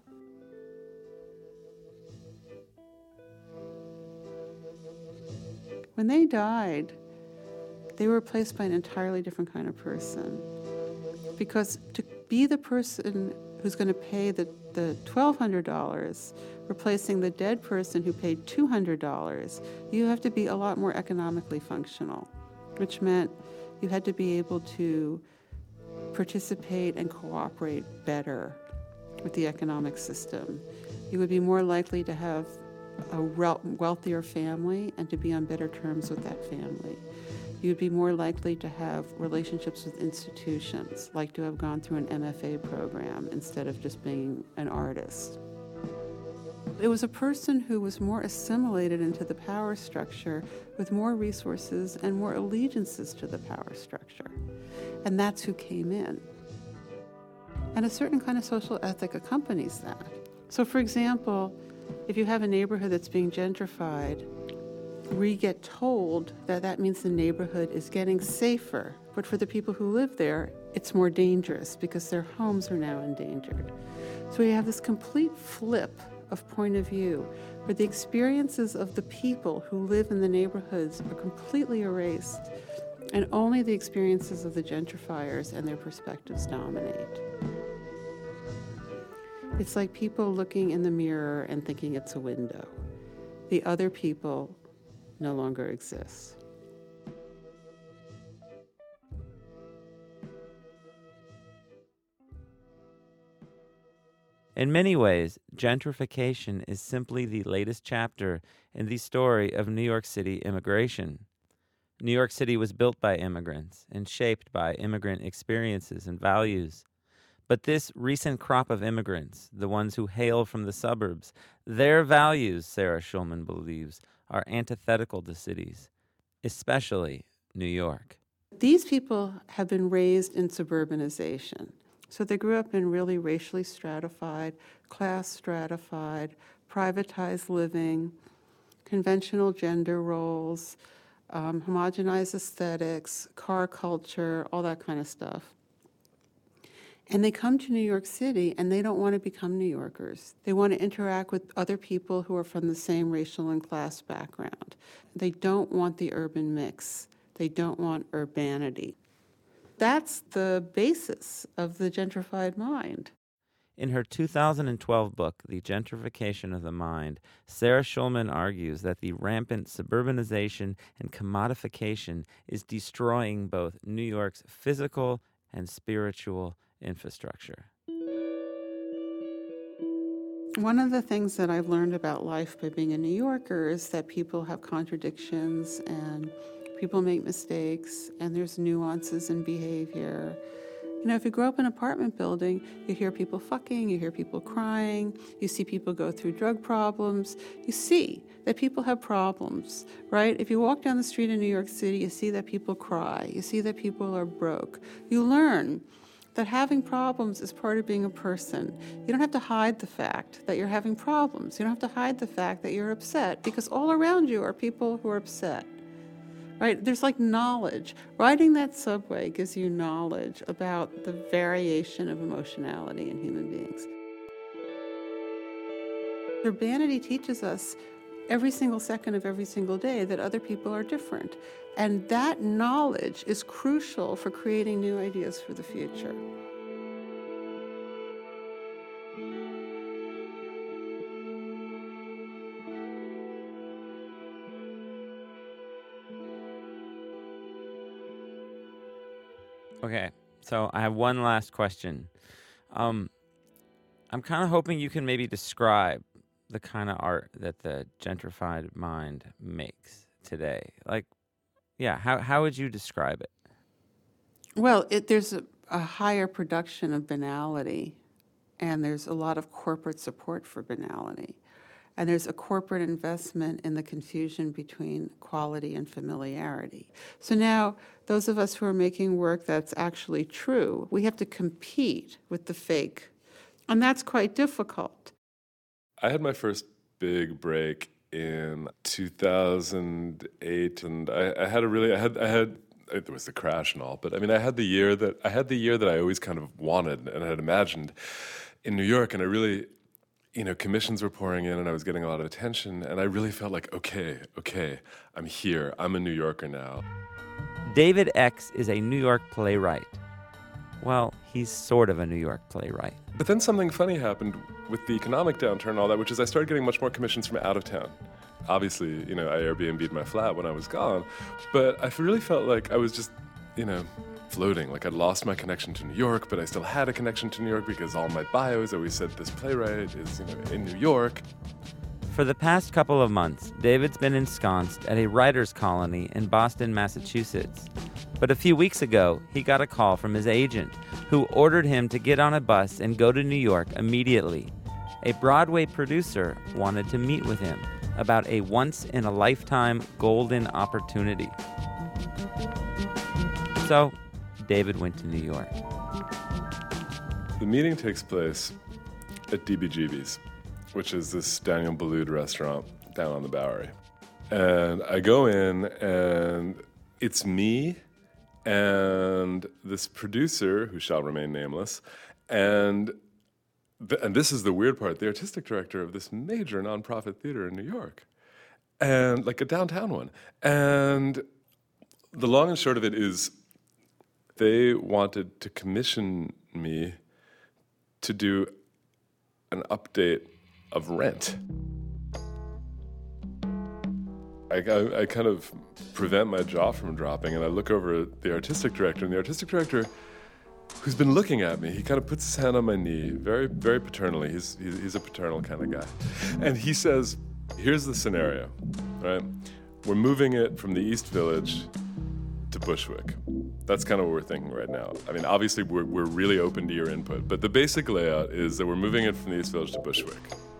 When they died, they were replaced by an entirely different kind of person. Because to be the person who's going to pay the $1,200, replacing the dead person who paid $200, you have to be a lot more economically functional, which meant you had to be able to participate and cooperate better with the economic system. You would be more likely to have a wealthier family and to be on better terms with that family. You'd be more likely to have relationships with institutions, like to have gone through an MFA program instead of just being an artist. It was a person who was more assimilated into the power structure with more resources and more allegiances to the power structure. And that's who came in. And a certain kind of social ethic accompanies that. So, for example, if you have a neighborhood that's being gentrified, we get told that that means the neighborhood is getting safer. But for the people who live there, it's more dangerous because their homes are now endangered. So we have this complete flip of point of view where the experiences of the people who live in the neighborhoods are completely erased, and only the experiences of the gentrifiers and their perspectives dominate. It's like people looking in the mirror and thinking it's a window. The other people no longer exists. In many ways, gentrification is simply the latest chapter in the story of New York City immigration. New York City was built by immigrants and shaped by immigrant experiences and values. But this recent crop of immigrants, the ones who hail from the suburbs, their values, Sarah Schulman believes, are antithetical to cities, especially New York. These people have been raised in suburbanization. So they grew up in really racially stratified, class stratified, privatized living, conventional gender roles, homogenized aesthetics, car culture, all that kind of stuff. And they come to New York City and they don't want to become New Yorkers. They want to interact with other people who are from the same racial and class background. They don't want the urban mix. They don't want urbanity. That's the basis of the gentrified mind. In her 2012 book, The Gentrification of the Mind, Sarah Schulman argues that the rampant suburbanization and commodification is destroying both New York's physical and spiritual infrastructure. One of the things that I've learned about life by being a New Yorker is that people have contradictions and people make mistakes and there's nuances in behavior. You know, if you grow up in an apartment building, you hear people fucking, you hear people crying, you see people go through drug problems. You see that people have problems, right? If you walk down the street in New York City, you see that people cry. You see that people are broke. You learn that having problems is part of being a person. You don't have to hide the fact that you're having problems. You don't have to hide the fact that you're upset because all around you are people who are upset. Right? There's like knowledge. Riding that subway gives you knowledge about the variation of emotionality in human beings. Urbanity teaches us every single second of every single day that other people are different. And that knowledge is crucial for creating new ideas for the future. Okay, So I have one last question. I'm kind of hoping you can maybe describe the kind of art that the gentrified mind makes today. Like, yeah, how would you describe it? Well, there's a higher production of banality, and there's a lot of corporate support for banality. And there's a corporate investment in the confusion between quality and familiarity. So now, those of us who are making work that's actually true, we have to compete with the fake. And that's quite difficult. I had my first big break in 2008, and I had it was the crash and all, but I mean, I had the year that I always kind of wanted and had imagined in New York, and I really, commissions were pouring in and I was getting a lot of attention, and I really felt like, okay, I'm here. I'm a New Yorker now. David X is a New York playwright. Well, he's sort of a New York playwright. But then something funny happened with the economic downturn and all that, which is I started getting much more commissions from out of town. Obviously, I Airbnb'd my flat when I was gone, but I really felt like I was just, floating. Like I'd lost my connection to New York, but I still had a connection to New York because all my bios always said this playwright is, in New York. For the past couple of months, David's been ensconced at a writer's colony in Boston, Massachusetts. But a few weeks ago, he got a call from his agent, who ordered him to get on a bus and go to New York immediately. A Broadway producer wanted to meet with him about a once-in-a-lifetime golden opportunity. So, David went to New York. The meeting takes place at DBGB's, which is this Daniel Boulud restaurant down on the Bowery. And I go in, and it's me and this producer, who shall remain nameless, and this is the weird part, the artistic director of this major nonprofit theater in New York, and like a downtown one. And the long and short of it is they wanted to commission me to do an update of Rent. I kind of prevent my jaw from dropping, and I look over at the artistic director, and the artistic director, who's been looking at me, he kind of puts his hand on my knee, very, very paternally. He's a paternal kind of guy. And he says, here's the scenario, right? We're moving it from the East Village to Bushwick. That's kind of what we're thinking right now. I mean, obviously, we're really open to your input, but the basic layout is that we're moving it from the East Village to Bushwick.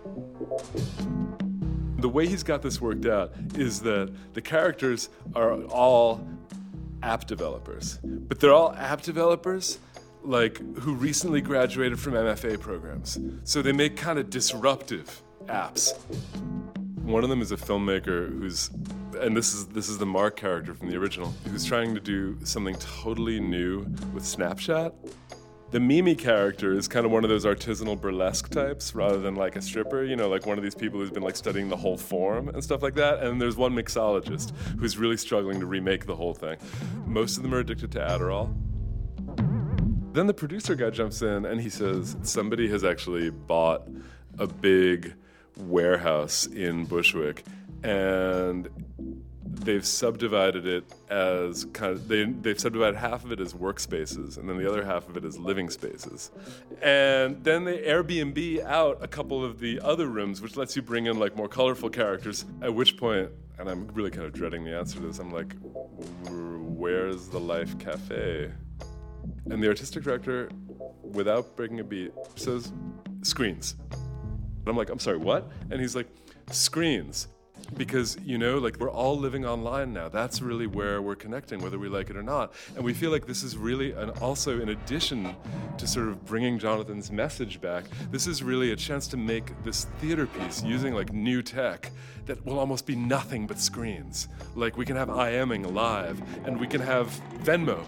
The way he's got this worked out is that the characters are all app developers, but they're all app developers like who recently graduated from MFA programs. So they make kind of disruptive apps. One of them is a filmmaker and this is the Mark character from the original, who's trying to do something totally new with Snapchat. The Mimi character is kind of one of those artisanal burlesque types rather than like a stripper, like one of these people who's been like studying the whole form and stuff like that. And there's one mixologist who's really struggling to remake the whole thing. Most of them are addicted to Adderall. Then the producer guy jumps in and he says, somebody has actually bought a big warehouse in Bushwick, and they've subdivided it as they've subdivided half of it as workspaces, and then the other half of it as living spaces. And then they Airbnb out a couple of the other rooms, which lets you bring in like more colorful characters. At which point, and I'm really kind of dreading the answer to this, I'm like, where's the Life Cafe? And the artistic director, without breaking a beat, says, screens. And I'm like, I'm sorry, what? And he's like, screens. Because, we're all living online now. That's really where we're connecting, whether we like it or not. And we feel like this is really, and also in addition to sort of bringing Jonathan's message back, this is really a chance to make this theater piece using like new tech that will almost be nothing but screens. Like we can have IMing live, and we can have Venmo.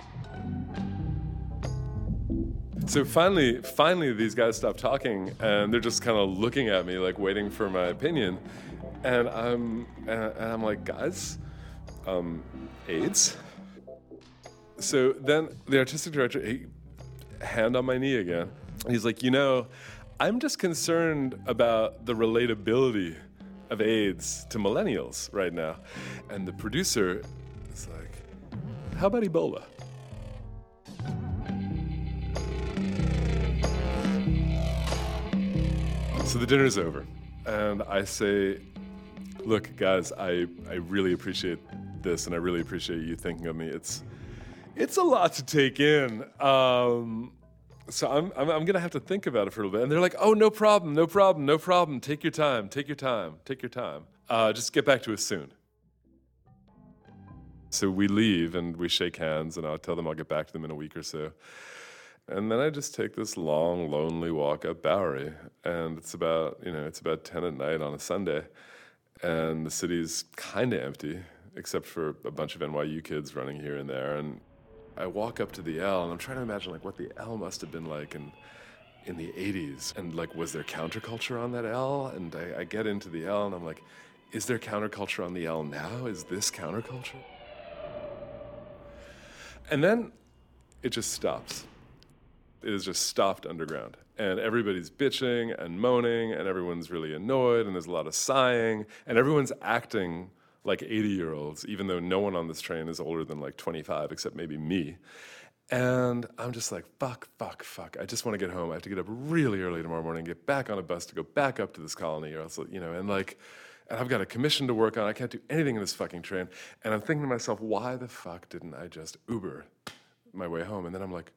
So finally, these guys stop talking, and they're just kind of looking at me, like waiting for my opinion. And I'm like, guys, AIDS? So then the artistic director, hand on my knee again. He's like, I'm just concerned about the relatability of AIDS to millennials right now. And the producer is like, how about Ebola? So the dinner's over, and I say, look, guys, I really appreciate this, and I really appreciate you thinking of me. It's a lot to take in. So I'm gonna have to think about it for a little bit. And they're like, oh, no problem. Take your time. Just get back to us soon. So we leave and we shake hands, and I'll tell them I'll get back to them in a week or so. And then I just take this long, lonely walk up Bowery, and it's about 10 at night on a Sunday, and the city's kind of empty, except for a bunch of NYU kids running here and there. And I walk up to the L, and I'm trying to imagine like what the L must have been like in the 80s, and like, was there counterculture on that L? And I get into the L, and I'm like, is there counterculture on the L now? Is this counterculture? And then it just stops. It is just stopped underground. And everybody's bitching and moaning, and everyone's really annoyed, and there's a lot of sighing, and everyone's acting like 80-year-olds, even though no one on this train is older than like 25, except maybe me. And I'm just like, fuck. I just want to get home. I have to get up really early tomorrow morning, get back on a bus to go back up to this colony, or else, and I've got a commission to work on. I can't do anything in this fucking train. And I'm thinking to myself, why the fuck didn't I just Uber my way home? And then I'm like,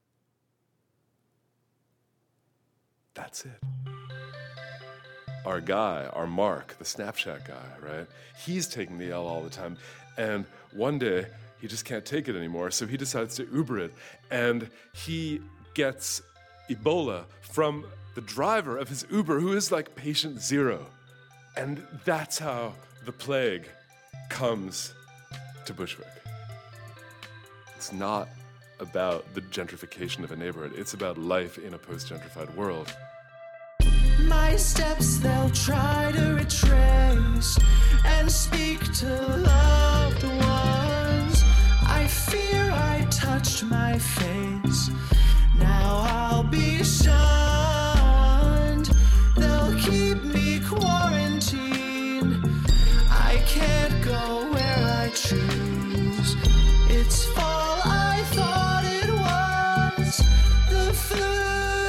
that's it. Our guy, our Mark, the Snapchat guy, right? He's taking the L all the time. And one day, he just can't take it anymore, so he decides to Uber it. And he gets Ebola from the driver of his Uber, who is like patient zero. And that's how the plague comes to Bushwick. It's not about the gentrification of a neighborhood. It's about life in a post-gentrified world. My steps they'll try to retrace and speak to loved ones. I fear I touched my face. Now I'll be shunned. They'll keep me quarantined. I can't go where I choose. It's fall, I thought it was the flu.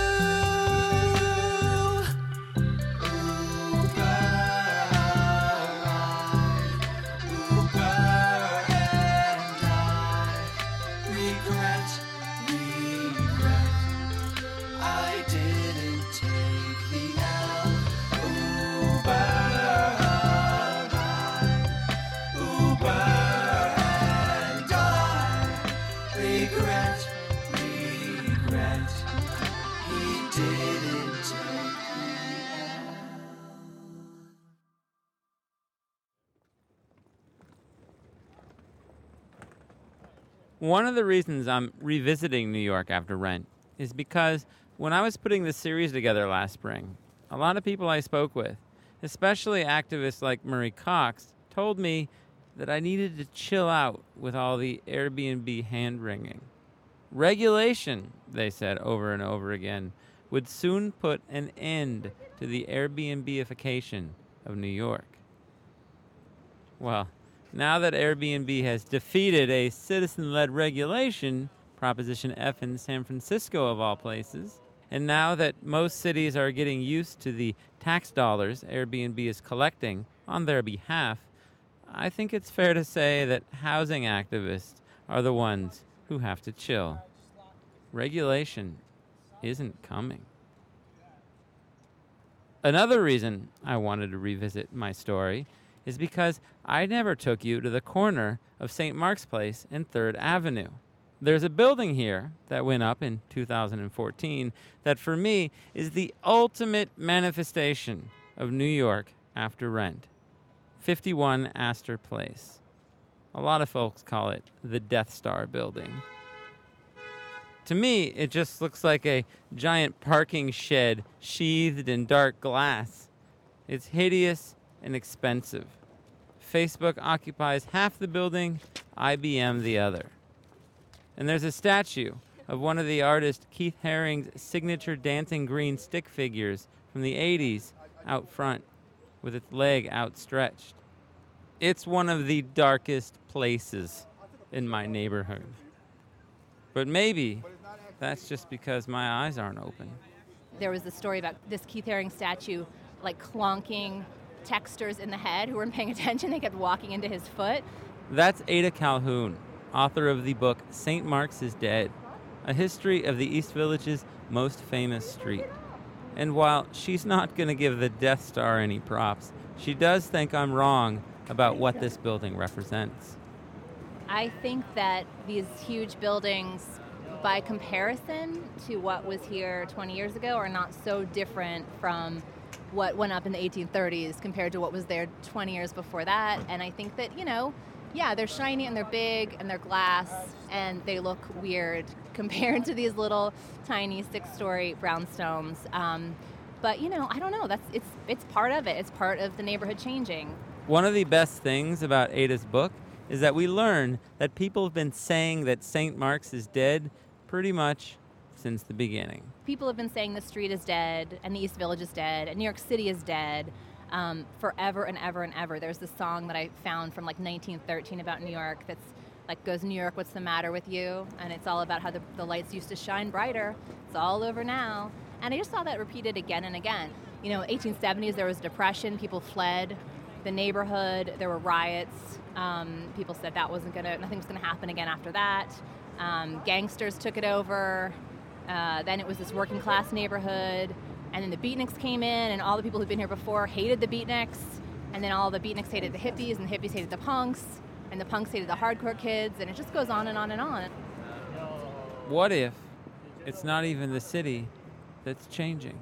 One of the reasons I'm revisiting New York after Rent is because when I was putting this series together last spring, a lot of people I spoke with, especially activists like Murray Cox, told me that I needed to chill out with all the Airbnb hand-wringing. Regulation, they said over and over again, would soon put an end to the Airbnb-ification of New York. Well, now that Airbnb has defeated a citizen-led regulation, Proposition F in San Francisco of all places, and now that most cities are getting used to the tax dollars Airbnb is collecting on their behalf, I think it's fair to say that housing activists are the ones who have to chill. Regulation isn't coming. Another reason I wanted to revisit my story is because I never took you to the corner of St. Mark's Place and 3rd Avenue. There's a building here that went up in 2014 that for me is the ultimate manifestation of New York after Rent. 51 Astor Place. A lot of folks call it the Death Star building. To me, it just looks like a giant parking shed sheathed in dark glass. It's hideous and expensive. Facebook occupies half the building, IBM the other. And there's a statue of one of the artist Keith Haring's signature dancing green stick figures from the 80s out front with its leg outstretched. It's one of the darkest places in my neighborhood. But maybe that's just because my eyes aren't open. There was a story about this Keith Haring statue like clonking texters in the head who weren't paying attention. They kept walking into his foot. That's Ada Calhoun, author of the book St. Mark's is Dead, a history of the East Village's most famous street. And while she's not going to give the Death Star any props, she does think I'm wrong about what this building represents. I think that these huge buildings, by comparison to what was here 20 years ago, are not so different from what went up in the 1830s compared to what was there 20 years before that. And I think that, yeah, they're shiny and they're big and they're glass and they look weird compared to these little tiny 6-story brownstones. But, I don't know. It's part of it. It's part of the neighborhood changing. One of the best things about Ada's book is that we learn that people have been saying that St. Mark's is dead pretty much since the beginning. People have been saying the street is dead and the East Village is dead and New York City is dead forever and ever and ever. There's this song that I found from 1913 about New York that's goes, New York, what's the matter with you? And it's all about how the lights used to shine brighter. It's all over now. And I just saw that repeated again and again. 1870s, there was depression. People fled the neighborhood. There were riots. People said nothing was gonna happen again after that. Gangsters took it over. Then it was this working class neighborhood. And then the beatniks came in, and all the people who'd been here before hated the beatniks. And then all the beatniks hated the hippies, and the hippies hated the punks, and the punks hated the hardcore kids, and it just goes on and on and on. What if it's not even the city that's changing?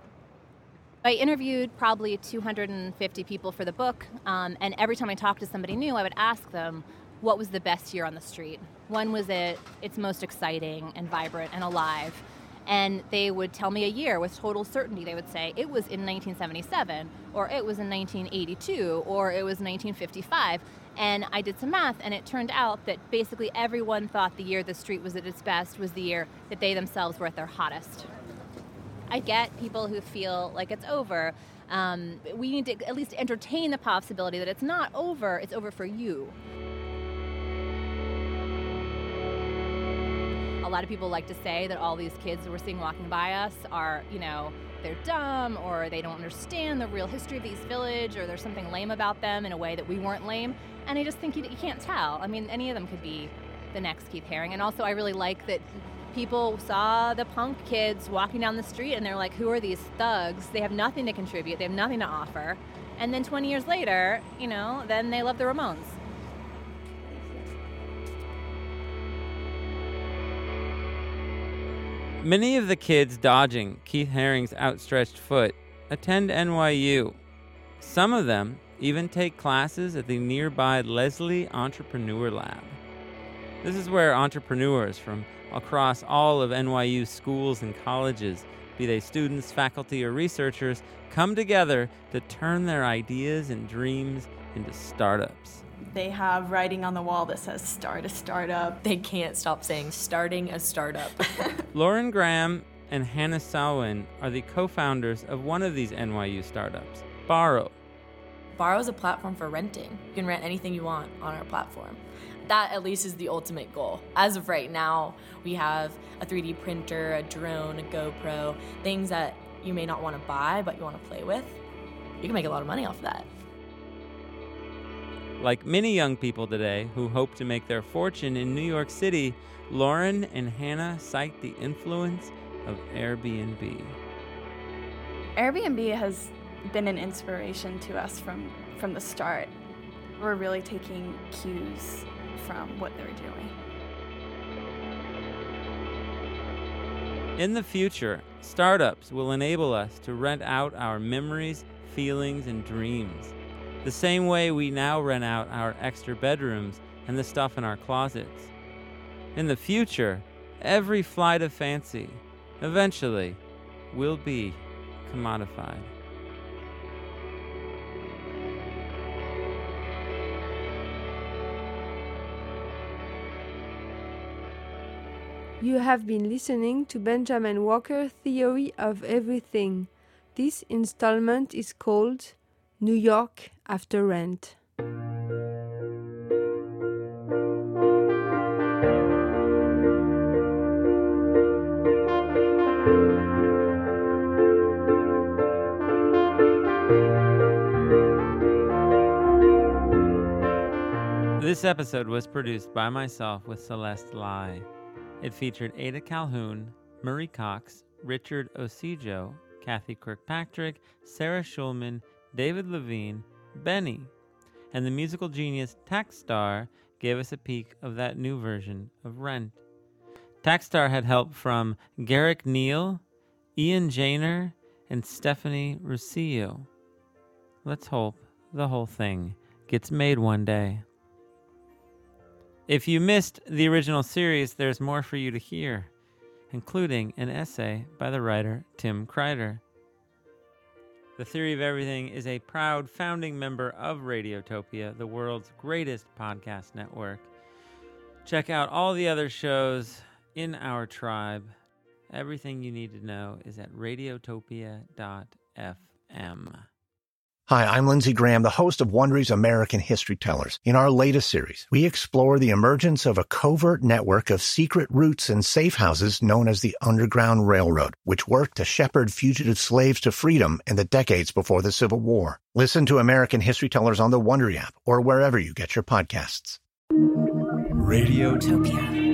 I interviewed probably 250 people for the book, and every time I talked to somebody new, I would ask them, what was the best year on the street? When was its most exciting and vibrant and alive? And they would tell me a year with total certainty. They would say, it was in 1977, or it was in 1982, or it was 1955. And I did some math, and it turned out that basically everyone thought the year the street was at its best was the year that they themselves were at their hottest. I get people who feel like it's over. We need to at least entertain the possibility that it's not over, it's over for you. A lot of people like to say that all these kids that we're seeing walking by us are, they're dumb, or they don't understand the real history of the East Village, or there's something lame about them in a way that we weren't lame. And I just think you can't tell. I mean, any of them could be the next Keith Haring. And also I really like that people saw the punk kids walking down the street and they're like, who are these thugs? They have nothing to contribute. They have nothing to offer. And then 20 years later, then they love the Ramones. Many of the kids dodging Keith Haring's outstretched foot attend NYU. Some of them even take classes at the nearby Leslie Entrepreneur Lab. This is where entrepreneurs from across all of NYU's schools and colleges, be they students, faculty, or researchers, come together to turn their ideas and dreams into startups. They have writing on the wall that says, start a startup. They can't stop saying, starting a startup. Lauren Graham and Hannah Salwin are the co-founders of one of these NYU startups, Borrow. Borrow is a platform for renting. You can rent anything you want on our platform. That at least is the ultimate goal. As of right now, we have a 3D printer, a drone, a GoPro, things that you may not want to buy, but you want to play with. You can make a lot of money off of that. Like many young people today who hope to make their fortune in New York City, Lauren and Hannah cite the influence of Airbnb. Airbnb has been an inspiration to us from the start. We're really taking cues from what they're doing. In the future, startups will enable us to rent out our memories, feelings, and dreams, the same way we now rent out our extra bedrooms and the stuff in our closets. In the future, every flight of fancy eventually will be commodified. You have been listening to Benjamin Walker's Theory of Everything. This installment is called New York After Rent. This episode was produced by myself with Celeste Lai. It featured Ada Calhoun, Murray Cox, Richard Osijo, Kathy Kirkpatrick, Sarah Schulman, David Levine, Benny, and the musical genius Taxstar gave us a peek of that new version of Rent. Taxstar had help from Garrick Neal, Ian Janer, and Stephanie Rosillo. Let's hope the whole thing gets made one day. If you missed the original series, there's more for you to hear, including an essay by the writer Tim Kreider. The Theory of Everything is a proud founding member of Radiotopia, the world's greatest podcast network. Check out all the other shows in our tribe. Everything you need to know is at radiotopia.fm. Hi, I'm Lindsey Graham, the host of Wondery's American History Tellers. In our latest series, we explore the emergence of a covert network of secret routes and safe houses known as the Underground Railroad, which worked to shepherd fugitive slaves to freedom in the decades before the Civil War. Listen to American History Tellers on the Wondery app or wherever you get your podcasts. Radiotopia.